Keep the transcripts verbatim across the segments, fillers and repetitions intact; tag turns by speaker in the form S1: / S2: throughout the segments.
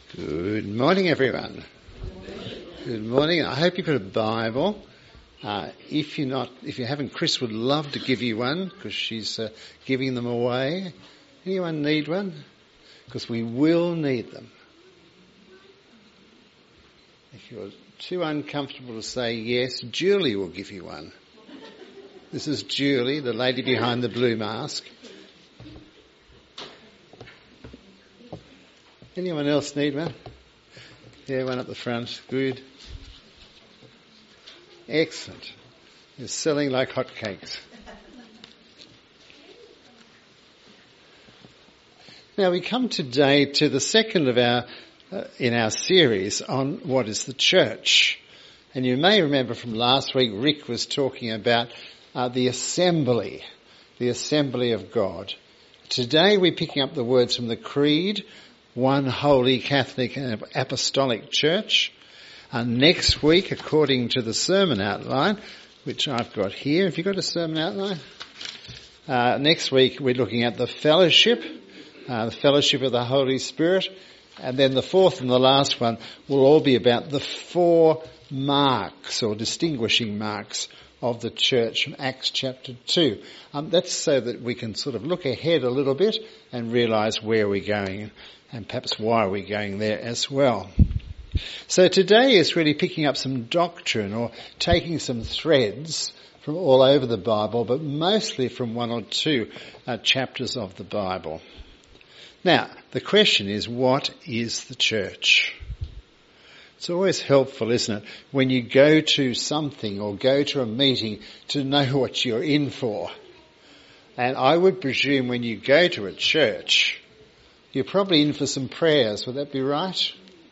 S1: Good morning, everyone. Good morning. I hope you've got a Bible. Uh, if you're not, if you haven't, Chris would love to give you one because she's uh, giving them away. Anyone need one? Because we will need them. If you're too uncomfortable to say yes, Julie will give you one. This is Julie, the lady behind the blue mask. Anyone else need one? Yeah, one at the front. Good. Excellent. You're selling like hotcakes. Now we come today to the second of our, uh, in our series on what is the church. And you may remember from last week, Rick was talking about uh, the assembly, the assembly of God. Today we're picking up the words from the Creed, one holy Catholic and Apostolic Church. And next week, according to the sermon outline, which I've got here, have you got a sermon outline? Uh, next week we're looking at the fellowship, uh, the fellowship of the Holy Spirit. And then the fourth and the last one will all be about the four marks or distinguishing marks of the church from Acts chapter two. Um, that's so that we can sort of look ahead a little bit and realise where we're going and perhaps why we're going there as well. So today is really picking up some doctrine or taking some threads from all over the Bible, but mostly from one or two uh, chapters of the Bible. Now, the question is, what is the church? It's always helpful, isn't it, when you go to something or go to a meeting to know what you're in for. And I would presume when you go to a church, you're probably in for some prayers. Would that be right?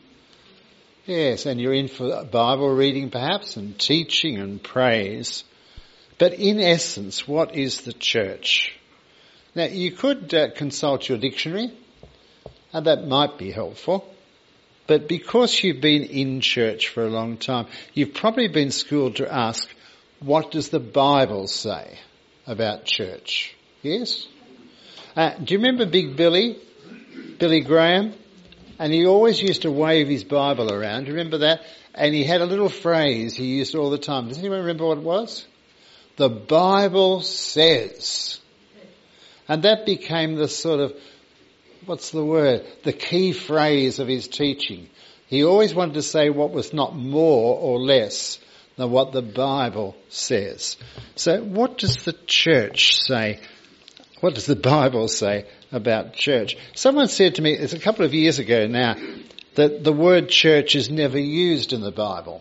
S1: Yes, and you're in for Bible reading perhaps and teaching and praise. But in essence, what is the church? Now, you could uh, consult your dictionary, and that might be helpful. But because you've been in church for a long time, you've probably been schooled to ask, what does the Bible say about church? Yes? Uh, do you remember Big Billy? Billy Graham? And he always used to wave his Bible around. Do you remember that? And he had a little phrase he used all the time. Does anyone remember what it was? The Bible says. And that became the sort of, what's the word? The key phrase of his teaching. He always wanted to say what was not more or less than what the Bible says. So what does the church say? What does the Bible say about church? Someone said to me, it's a couple of years ago now, that the word church is never used in the Bible.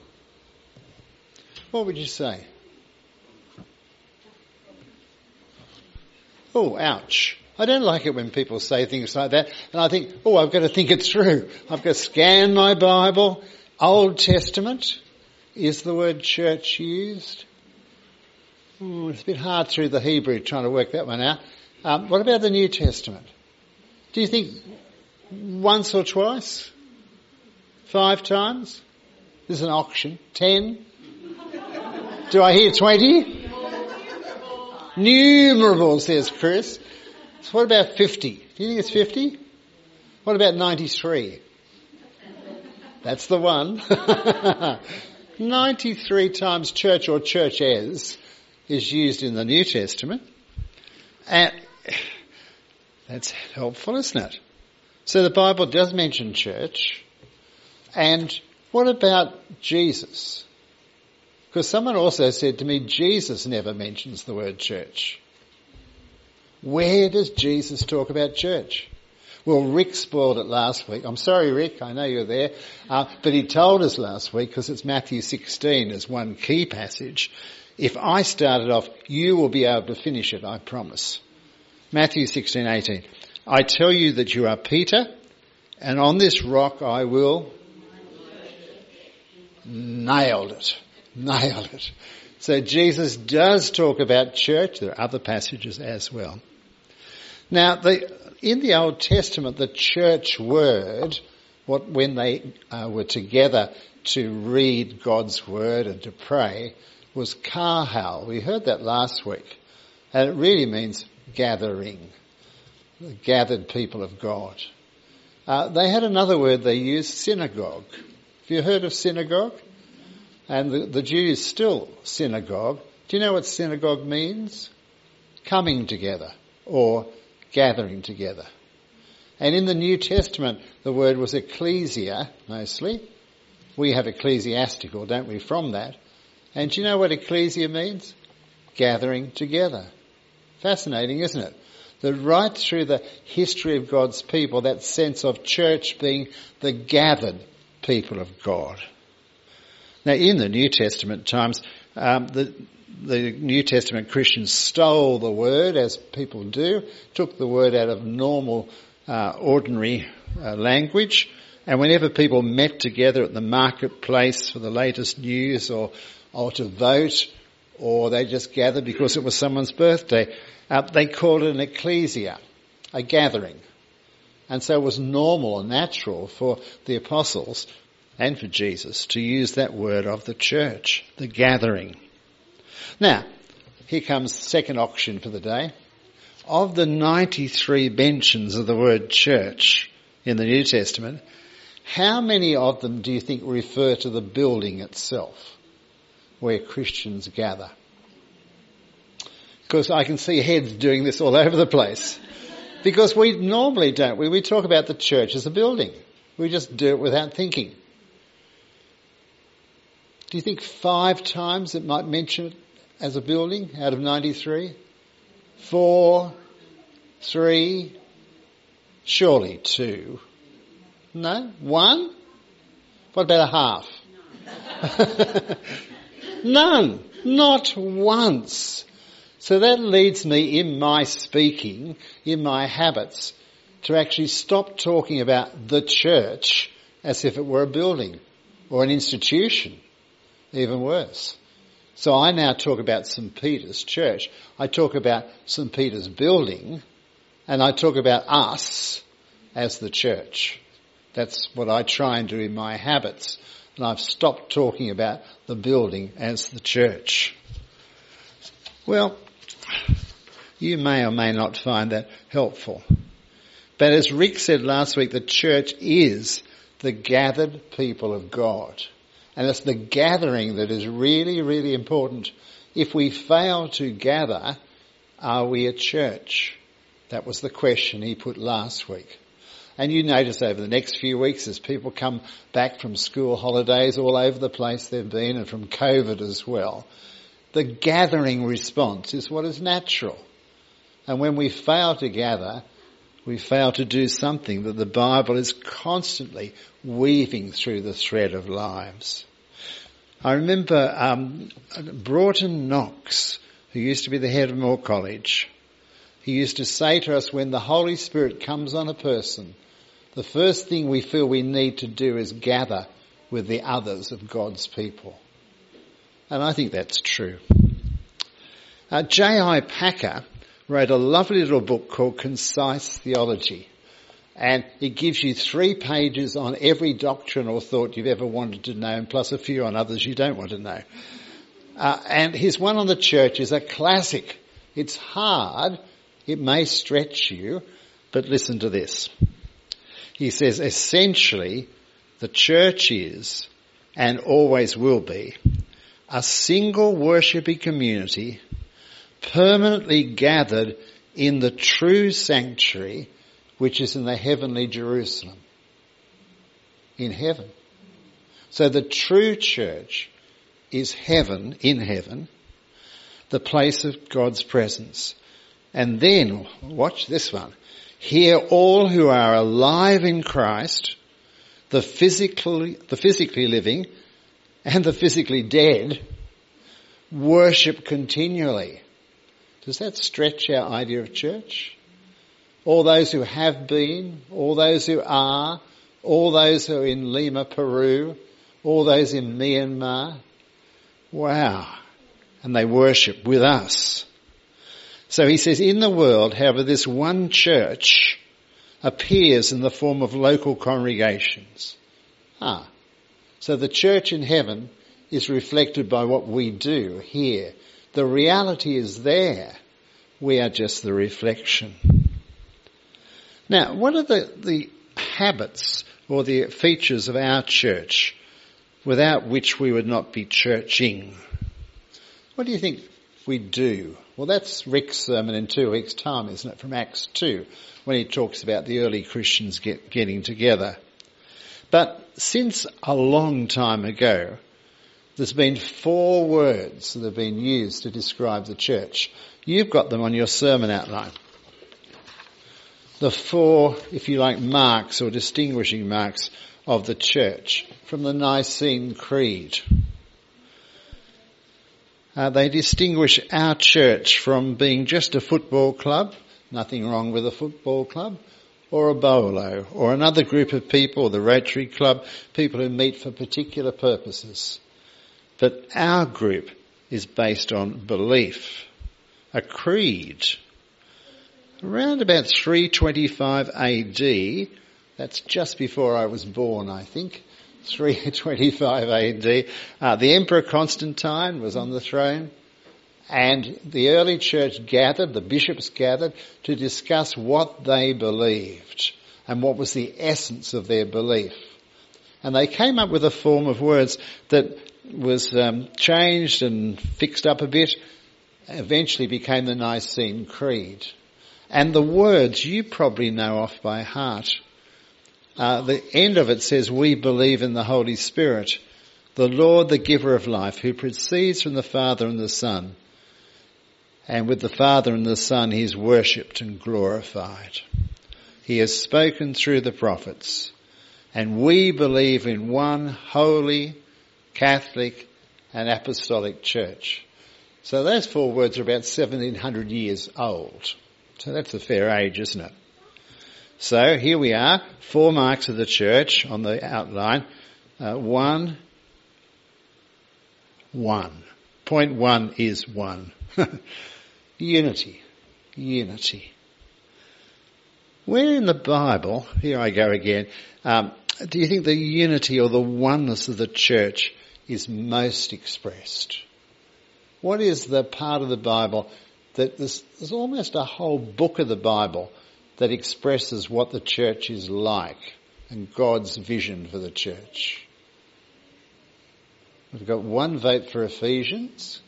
S1: What would you say? Oh, ouch. I don't like it when people say things like that. And I think, oh, I've got to think it through. I've got to scan my Bible. Old Testament, is the word church used? Oh, it's a bit hard through the Hebrew trying to work that one out. Um, what about the New Testament? Do you think once or twice? Five times? This is an auction. Ten? Do I hear twenty? Numerable, says Chris. So what about fifty? Do you think it's fifty? What about ninety-three? That's the one. ninety-three times church or churches is used in the New Testament. And that's helpful, isn't it? So the Bible does mention church. And what about Jesus? Because someone also said to me, Jesus never mentions the word church. Where does Jesus talk about church? Well, Rick spoiled it last week. I'm sorry, Rick, I know you're there. Uh, but he told us last week, because it's Matthew sixteen as one key passage. If I start it off, you will be able to finish it, I promise. Matthew sixteen eighteen. I tell you that you are Peter, and on this rock I will... Nailed it. Nailed it. So Jesus does talk about church. There are other passages as well. Now, the, in the Old Testament, the church word, what when they uh, were together to read God's word and to pray, was kahal. We heard that last week. And it really means gathering, the gathered people of God. Uh, they had another word they used, synagogue. Have you heard of synagogue? And the, the Jews still synagogue. Do you know what synagogue means? Coming together or gathering together. And in the New Testament, the word was ecclesia, mostly. We have ecclesiastical, don't we, from that. And do you know what ecclesia means? Gathering together. Fascinating, isn't it? That right through the history of God's people, that sense of church being the gathered people of God. Now, in the New Testament times, um, the the New Testament Christians stole the word, as people do, took the word out of normal, uh, ordinary uh, language, and whenever people met together at the marketplace for the latest news or, or to vote, or they just gathered because it was someone's birthday, uh, they called it an ecclesia, a gathering. And so it was normal and natural for the apostles and for Jesus to use that word of the church, the gathering. Now, here comes the second auction for the day. Of the ninety-three mentions of the word church in the New Testament, how many of them do you think refer to the building itself where Christians gather? Because I can see heads doing this all over the place. Because we normally don't. We, we talk about the church as a building. We just do it without thinking. Do you think five times it might mention it as a building out of ninety-three? Four? Three? Surely two. No? One? What about a half? None. Not once. So that leads me in my speaking, in my habits, to actually stop talking about the church as if it were a building or an institution, even worse. So I now talk about Saint Peter's Church. I talk about Saint Peter's building, and I talk about us as the church. That's what I try and do in my habits. And I've stopped talking about the building as the church. Well, you may or may not find that helpful. But as Rick said last week, the church is the gathered people of God. And it's the gathering that is really, really important. If we fail to gather, are we a church? That was the question he put last week. And you notice over the next few weeks as people come back from school holidays all over the place they've been, and from COVID as well, the gathering response is what is natural. And when we fail to gather, we fail to do something that the Bible is constantly weaving through the thread of lives. I remember um, Broughton Knox, who used to be the head of Moore College. He used to say to us, when the Holy Spirit comes on a person, the first thing we feel we need to do is gather with the others of God's people. And I think that's true. Uh, J I Packer wrote a lovely little book called Concise Theology. And it gives you three pages on every doctrine or thought you've ever wanted to know, and plus a few on others you don't want to know. Uh, and his one on the church is a classic. It's hard. It may stretch you, but listen to this. He says, essentially, the church is, and always will be, a single worshipping community permanently gathered in the true sanctuary, which is in the heavenly Jerusalem. In heaven. So the true church is heaven, in heaven, the place of God's presence. And then, watch this one, here all who are alive in Christ, the physically, the physically living and the physically dead, worship continually. Does that stretch our idea of church? All those who have been, all those who are, all those who are in Lima, Peru, all those in Myanmar. Wow. And they worship with us. So he says, in the world, however, this one church appears in the form of local congregations. Ah. So the church in heaven is reflected by what we do here. The reality is there. We are just the reflection. Now, what are the, the habits or the features of our church without which we would not be churching. What do you think we do? Well, that's Rick's sermon in two weeks' time, isn't it, from Acts two, when he talks about the early Christians get, getting together. But since a long time ago, there's been four words that have been used to describe the church. You've got them on your sermon outline. The four, if you like, marks or distinguishing marks of the church from the Nicene Creed. Uh, they distinguish our church from being just a football club, nothing wrong with a football club, or a bolo, or another group of people, the Rotary Club, people who meet for particular purposes. But our group is based on belief, a creed. Around about three twenty-five A D, that's just before I was born, I think, three twenty-five A D, uh, the Emperor Constantine was on the throne, and the early church gathered, the bishops gathered, to discuss what they believed and what was the essence of their belief. And they came up with a form of words that was um, changed and fixed up a bit, eventually became the Nicene Creed. And the words you probably know off by heart. Uh, the end of it says, we believe in the Holy Spirit, the Lord, the giver of life, who proceeds from the Father and the Son. And with the Father and the Son, he is worshipped and glorified. He has spoken through the prophets. And we believe in one holy, Catholic and Apostolic Church. So those four words are about seventeen hundred years old. So that's a fair age, isn't it? So here we are, four marks of the church on the outline. Uh, one, one. Point one is one. Unity, unity. Where in the Bible, here I go again, um, do you think the unity or the oneness of the church is most expressed? What is the part of the Bible that there's, there's almost a whole book of the Bible that expresses what the church is like and God's vision for the church? We've got one vote for Ephesians.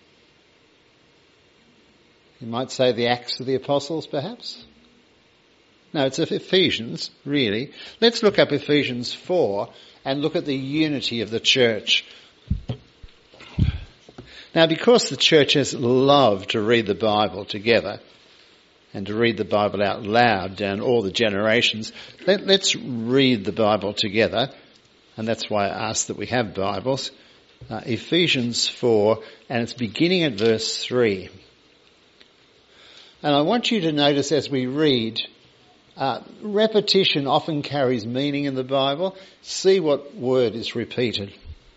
S1: You might say the Acts of the Apostles, perhaps. No, it's Ephesians, really. Let's look up Ephesians four and look at the unity of the church. Now, because the church has loved to read the Bible together and to read the Bible out loud down all the generations, let, let's read the Bible together. And that's why I asked that we have Bibles. Uh, Ephesians four, and it's beginning at verse three. And I want you to notice as we read, uh, repetition often carries meaning in the Bible. See what word is repeated.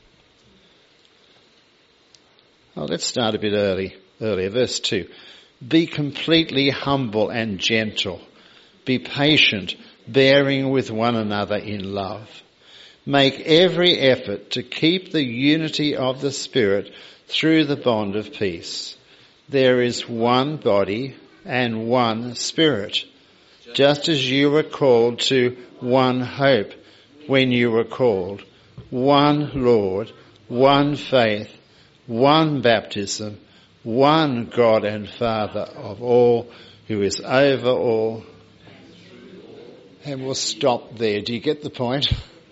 S1: Well, let's start a bit early, earlier. Verse two. Be completely humble and gentle. Be patient, bearing with one another in love. Make every effort to keep the unity of the Spirit through the bond of peace. There is one body and one Spirit, just as you were called to one hope when you were called, one Lord, one faith, one baptism, one God and Father of all, who is over all. And we'll stop there. Do you get the point?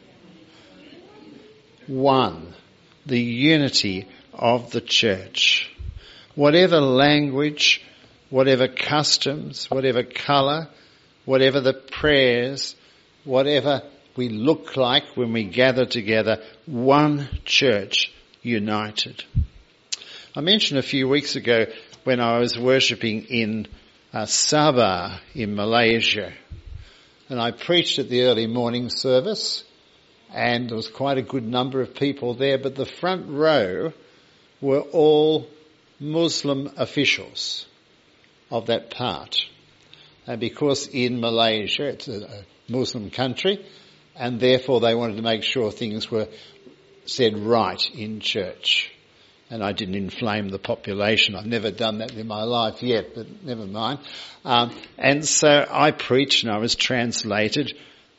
S1: One, the unity of the church. Whatever language, whatever customs, whatever colour, whatever the prayers, whatever we look like when we gather together, one church united. I mentioned a few weeks ago when I was worshipping in uh, Sabah in Malaysia, and I preached at the early morning service, and there was quite a good number of people there, but the front row were all Muslim officials of that part. And because in Malaysia it's a, a Muslim country, and therefore they wanted to make sure things were said right in church. And I didn't inflame the population. I've never done that in my life yet, but never mind. Um, and so I preached and I was translated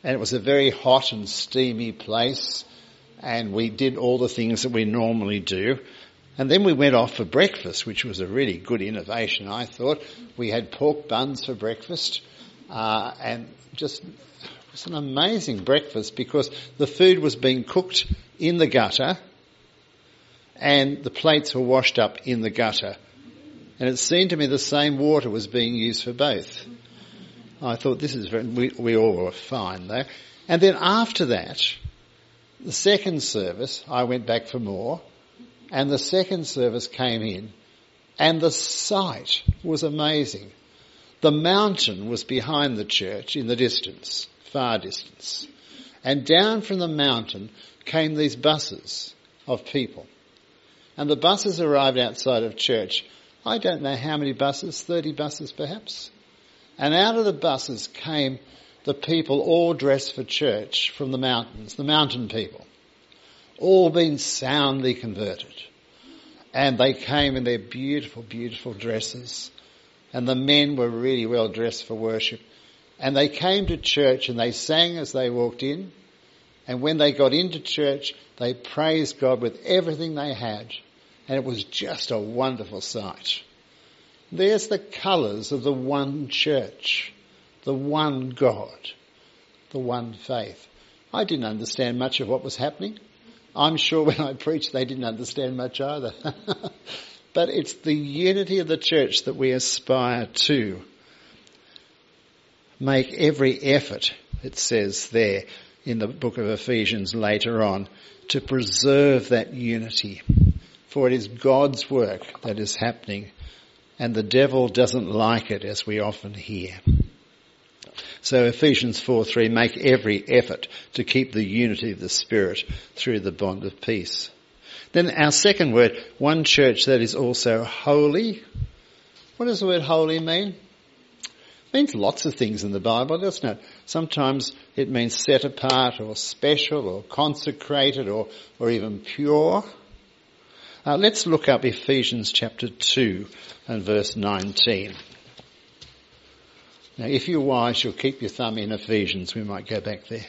S1: and it was a very hot and steamy place, and we did all the things that we normally do. And then we went off for breakfast, which was a really good innovation, I thought. We had pork buns for breakfast, uh, and just it was an amazing breakfast because the food was being cooked in the gutter and the plates were washed up in the gutter. And it seemed to me the same water was being used for both. I thought this is very, we, we all were fine though. And then after that, the second service, I went back for more, and the second service came in, and the sight was amazing. The mountain was behind the church in the distance, far distance. And down from the mountain came these buses of people. And the buses arrived outside of church. I don't know how many buses, thirty buses perhaps. And out of the buses came the people all dressed for church from the mountains, the mountain people, all been soundly converted. And they came in their beautiful, beautiful dresses. And the men were really well dressed for worship. And they came to church and they sang as they walked in. And when they got into church, they praised God with everything they had. And it was just a wonderful sight. There's the colours of the one church, the one God, the one faith. I didn't understand much of what was happening. I'm sure when I preached they didn't understand much either. But it's the unity of the church that we aspire to. Make every effort, it says there in the book of Ephesians later on, to preserve that unity. For it is God's work that is happening, and the devil doesn't like it, as we often hear. So Ephesians four three, make every effort to keep the unity of the Spirit through the bond of peace. Then our second word, one church that is also holy. What does the word holy mean? It means lots of things in the Bible, doesn't it? Sometimes it means set apart or special or consecrated or, or even pure. Uh, let's look up Ephesians chapter two and verse nineteen. Now, if you're wise, you'll keep your thumb in Ephesians. We might go back there.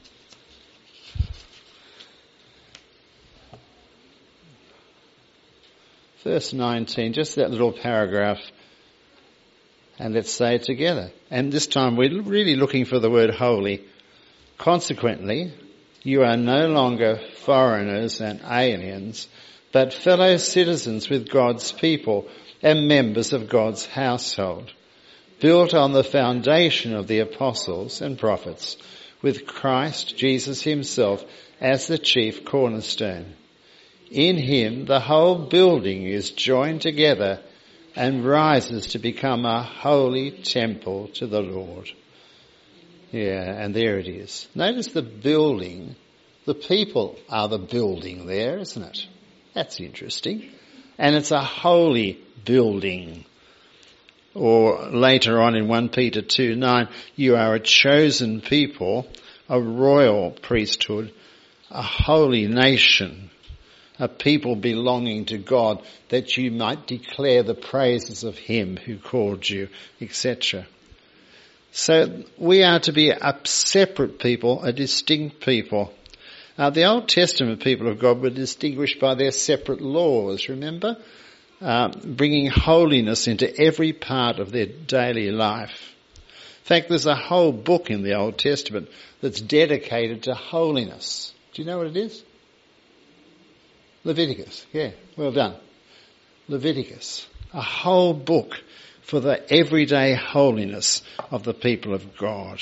S1: Verse nineteen, just that little paragraph, and let's say it together. And this time we're really looking for the word holy. Consequently, you are no longer foreigners and aliens, but fellow citizens with God's people and members of God's household, built on the foundation of the apostles and prophets, with Christ Jesus himself as the chief cornerstone. In him the whole building is joined together and rises to become a holy temple to the Lord. Yeah, and there it is. Notice the building. The people are the building there, isn't it? That's interesting. And it's a holy building. Or later on in First Peter two nine, you are a chosen people, a royal priesthood, a holy nation, a people belonging to God, that you might declare the praises of him who called you, et cetera. So we are to be a separate people, a distinct people. Uh, the Old Testament people of God were distinguished by their separate laws, remember? Uh, bringing holiness into every part of their daily life. In fact, there's a whole book in the Old Testament that's dedicated to holiness. Do you know what it is? Leviticus. Yeah, well done. Leviticus. A whole book for the everyday holiness of the people of God.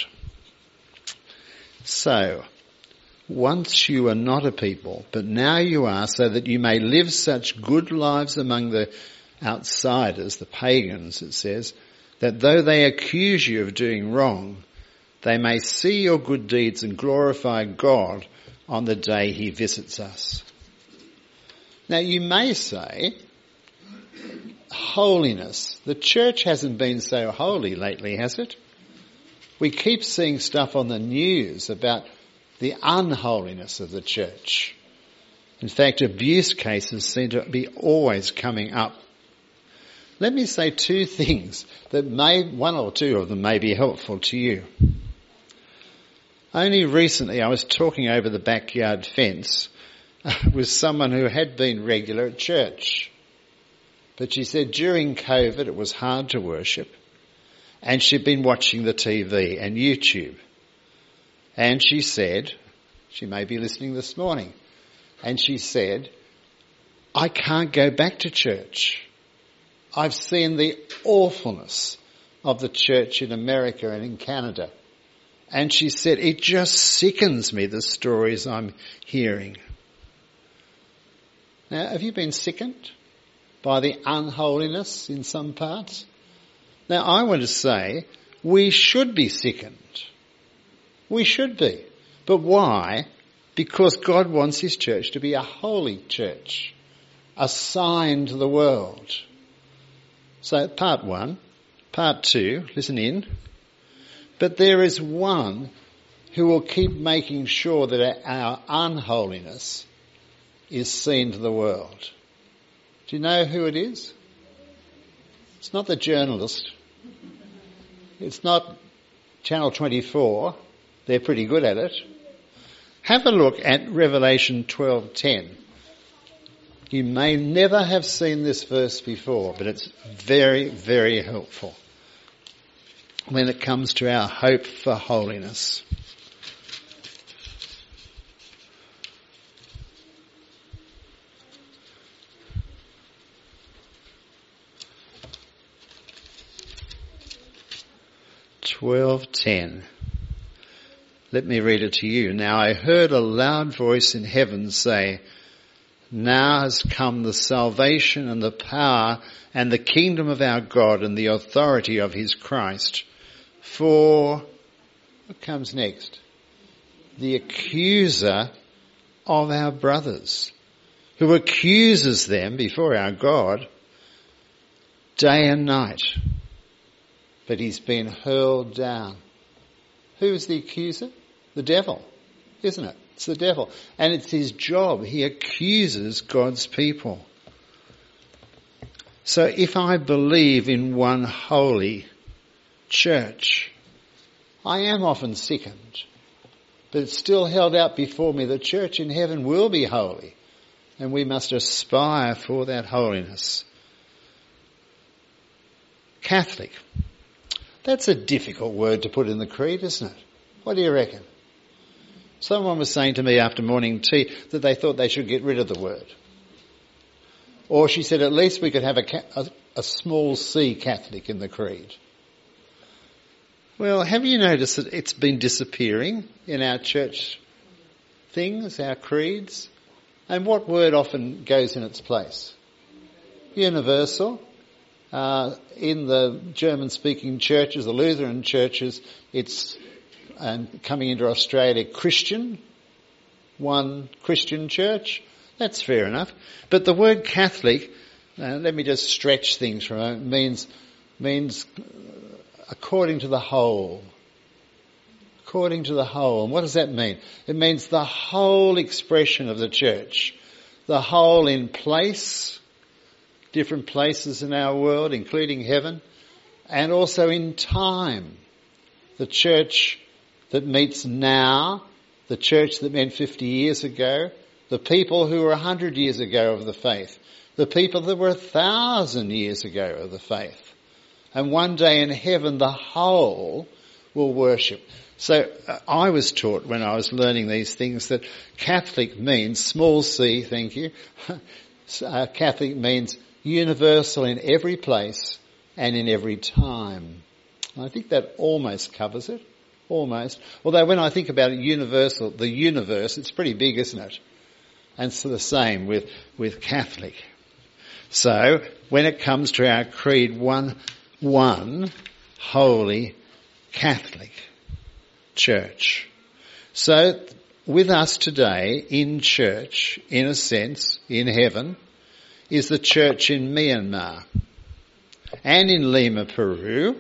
S1: So, once you were not a people, but now you are, so that you may live such good lives among the outsiders, the pagans, it says, that though they accuse you of doing wrong, they may see your good deeds and glorify God on the day he visits us. Now you may say, holiness. The church hasn't been so holy lately, has it? We keep seeing stuff on the news about the unholiness of the church. In fact, abuse cases seem to be always coming up. Let me say two things that may, one or two of them may be helpful to you. Only recently I was talking over the backyard fence with someone who had been regular at church. But she said during COVID it was hard to worship, and she'd been watching the T V and YouTube. And she said, she may be listening this morning, and she said, I can't go back to church. I've seen the awfulness of the church in America and in Canada. And she said, it just sickens me, the stories I'm hearing. Now, have you been sickened by the unholiness in some parts? Now, I want to say we should be sickened. We should be. But why? Because God wants his church to be a holy church, a sign to the world. So, part one. Part two, listen in. But there is one who will keep making sure that our unholiness is seen to the world. Do you know who it is? It's not the journalist. It's not Channel twenty-four. They're pretty good at it. Have a look at Revelation twelve ten. You may never have seen this verse before, but it's very, very helpful when it comes to our hope for holiness. twelve ten. Let me read it to you. Now I heard a loud voice in heaven say, now has come the salvation and the power and the kingdom of our God and the authority of his Christ. For, what comes next? The accuser of our brothers, who accuses them before our God day and night. But he's been hurled down. Who's the accuser? The devil, isn't it? It's the devil. And it's his job. He accuses God's people. So if I believe in one holy church, I am often sickened, but it's still held out before me. The church in heaven will be holy, and we must aspire for that holiness. Catholic. That's a difficult word to put in the creed, isn't it? What do you reckon? Someone was saying to me after morning tea that they thought they should get rid of the word. Or she said at least we could have a, a, a small c Catholic in the creed. Well, have you noticed that it's been disappearing in our church things, our creeds? And what word often goes in its place? Universal. Uh, in the German-speaking churches, the Lutheran churches, it's and coming into Australia, Christian, one Christian church. That's fair enough. But the word Catholic, uh, let me just stretch things for a moment, means, means according to the whole. According to the whole. And what does that mean? It means the whole expression of the church. The whole in place, different places in our world, including heaven, and also in time. The church that meets now, the church that met fifty years ago, the people who were a hundred years ago of the faith, the people that were a thousand years ago of the faith. And one day in heaven, the whole will worship. So uh, I was taught when I was learning these things that Catholic means, small c, thank you, uh, Catholic means universal in every place and in every time. And I think that almost covers it. Almost. Although when I think about it, universal, the universe, it's pretty big, isn't it? And it's the same with, with Catholic. So, when it comes to our creed, one, one holy Catholic church. So, with us today in church, in a sense, in heaven, is the church in Myanmar and in Lima, Peru.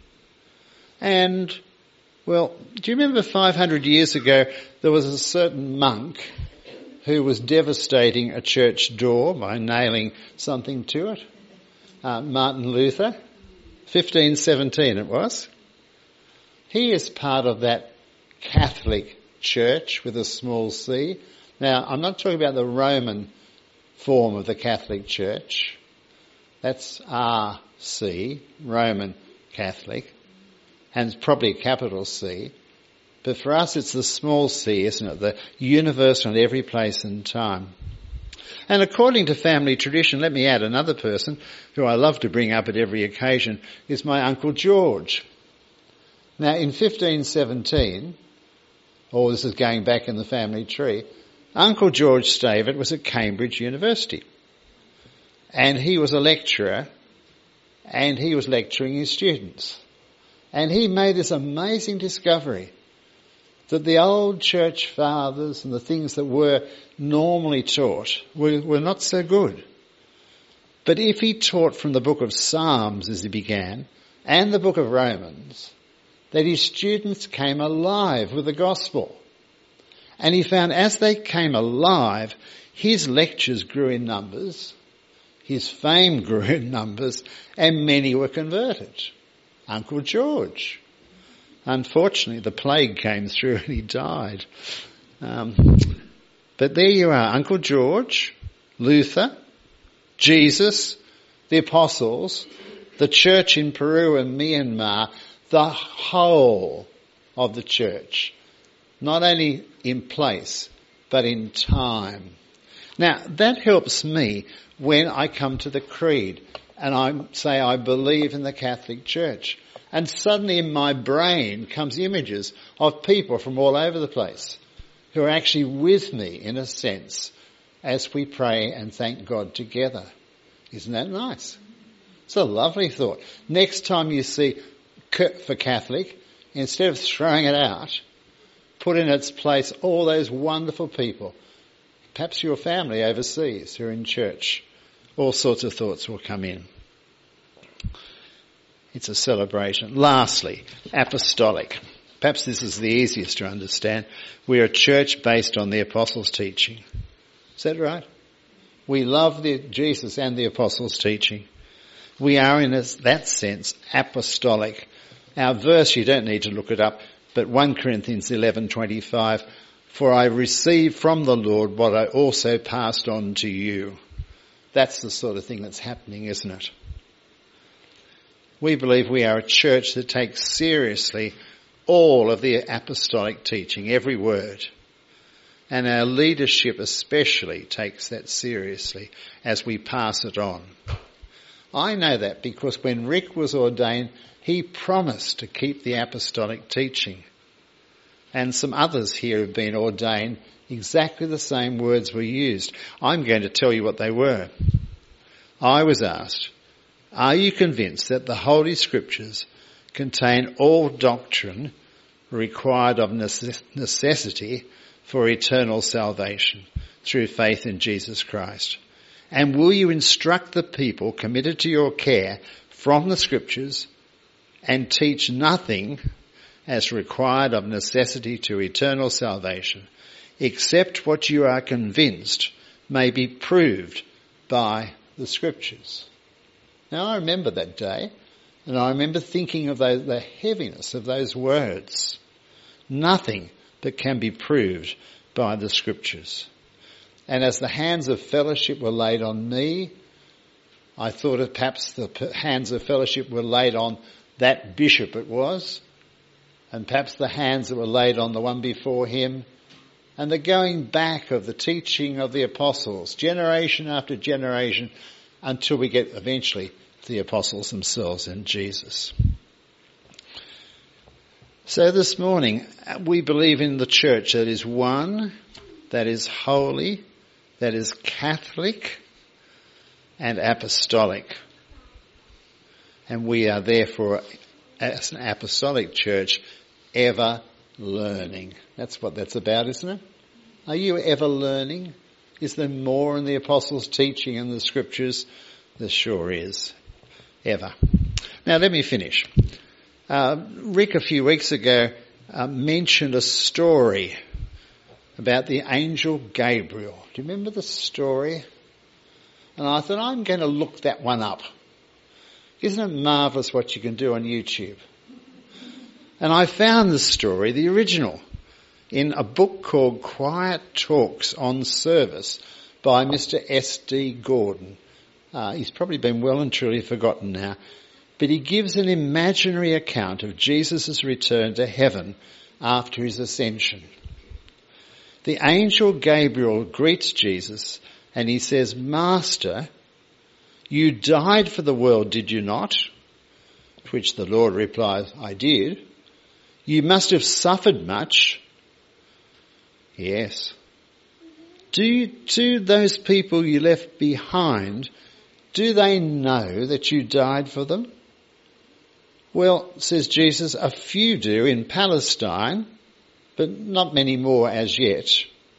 S1: And, well, do you remember five hundred years ago there was a certain monk who was devastating a church door by nailing something to it? Uh, Martin Luther, fifteen seventeen it was. He is part of that Catholic Church with a small c. Now, I'm not talking about the Roman form of the Catholic Church. That's R C, Roman Catholic, and it's probably a capital C. But for us it's the small c, isn't it? The universal in every place and time. And according to family tradition, let me add another person who I love to bring up at every occasion, is my Uncle George. Now in fifteen seventeen, or this is going back in the family tree, Uncle George Stavert was at Cambridge University. And he was a lecturer, and he was lecturing his students. And he made this amazing discovery that the old church fathers and the things that were normally taught were, were not so good. But if he taught from the book of Psalms as he began, and the book of Romans, that his students came alive with the gospel. And he found as they came alive, his lectures grew in numbers, his fame grew in numbers, and many were converted. Uncle George. Unfortunately, the plague came through and he died. Um, but there you are, Uncle George, Luther, Jesus, the apostles, the church in Peru and Myanmar, the whole of the church, not only in place, but in time. Now, that helps me when I come to the creed and I say I believe in the Catholic Church. And suddenly in my brain comes images of people from all over the place who are actually with me, in a sense, as we pray and thank God together. Isn't that nice? It's a lovely thought. Next time you see for Catholic, instead of throwing it out, put in its place all those wonderful people, perhaps your family overseas who are in church. All sorts of thoughts will come in. It's a celebration. Lastly, apostolic. Perhaps this is the easiest to understand. We are a church based on the apostles' teaching. Is that right? We love the, Jesus and the apostles' teaching. We are in that sense apostolic. Our verse, you don't need to look it up, but First Corinthians eleven twenty-five, for I received from the Lord what I also passed on to you. That's the sort of thing that's happening, isn't it? We believe we are a church that takes seriously all of the apostolic teaching, every word. And our leadership especially takes that seriously as we pass it on. I know that because when Rick was ordained, he promised to keep the apostolic teaching. And some others here have been ordained, exactly the same words were used. I'm going to tell you what they were. I was asked, are you convinced that the Holy Scriptures contain all doctrine required of necessity for eternal salvation through faith in Jesus Christ? And will you instruct the people committed to your care from the Scriptures and teach nothing as required of necessity to eternal salvation, except what you are convinced may be proved by the Scriptures? Now I remember that day, and I remember thinking of those, the heaviness of those words. Nothing that can be proved by the Scriptures. And as the hands of fellowship were laid on me, I thought that perhaps the hands of fellowship were laid on that bishop it was, and perhaps the hands that were laid on the one before him, and the going back of the teaching of the apostles, generation after generation, until we get eventually to the apostles themselves and Jesus. So this morning, we believe in the church that is one, that is holy, that is Catholic and apostolic. And we are therefore, as an apostolic church, ever learning. That's what that's about, isn't it? Are you ever learning? Is there more in the apostles' teaching and the Scriptures? There sure is. Ever. Now let me finish. Uh, Rick a few weeks ago uh, mentioned a story about the angel Gabriel. Do you remember the story? And I thought, I'm going to look that one up. Isn't it marvellous what you can do on YouTube? And I found the story, the original. in a book called Quiet Talks on Service by Mister S D Gordon. Uh, he's probably been well and truly forgotten now, but he gives an imaginary account of Jesus' return to heaven after his ascension. The angel Gabriel greets Jesus and he says, "Master, you died for the world, did you not?" To which the Lord replies, "I did." "You must have suffered much." "Yes." Do, you, do those people you left behind, do they know that you died for them?" "Well," says Jesus, "a few do in Palestine, but not many more as yet."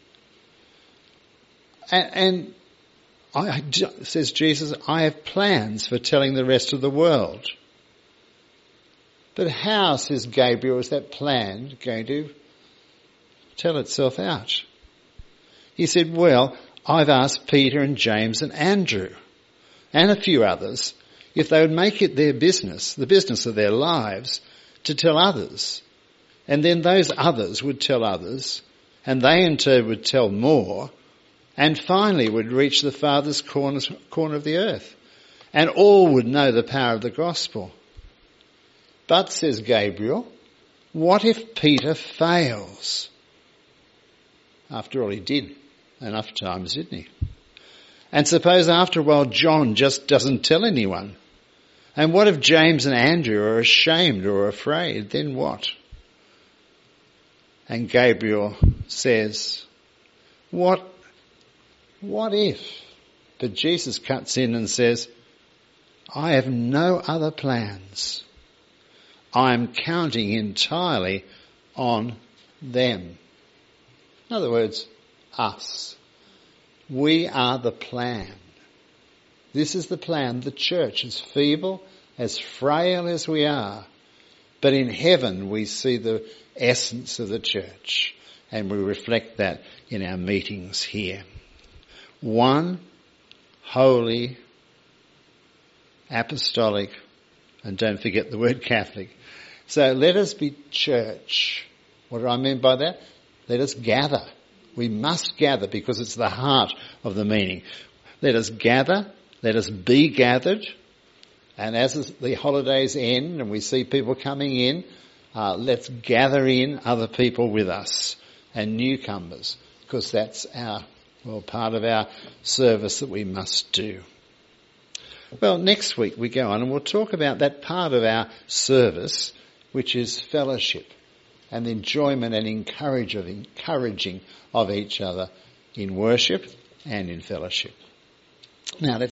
S1: And, and I, says Jesus, "I have plans for telling the rest of the world." "But how," says Gabriel, "is that plan going to tell itself out?" He said, "Well, I've asked Peter and James and Andrew and a few others if they would make it their business, the business of their lives, to tell others. And then those others would tell others, and they in turn would tell more, and finally would reach the farthest corner, corner of the earth. And all would know the power of the gospel. But," says Gabriel, "what if Peter fails?" After all, he did enough times, didn't he? "And suppose after a while John just doesn't tell anyone? And what if James and Andrew are ashamed or afraid? Then what?" And Gabriel says, what, what if? But Jesus cuts in and says, "I have no other plans. I am counting entirely on them." In other words, us. We are the plan. This is the plan. The church, as feeble, as frail as we are, but in heaven we see the essence of the church, and we reflect that in our meetings here. One, holy, apostolic, and don't forget the word Catholic. So let us be church. What do I mean by that? Let us gather. We must gather because it's the heart of the meaning. Let us gather. Let us be gathered. And as the holidays end and we see people coming in, uh, let's gather in other people with us and newcomers, because that's our, well, part of our service that we must do. Well, next week we go on and we'll talk about that part of our service, which is fellowship and the enjoyment and encourage of, encouraging of each other in worship and in fellowship. Now, let's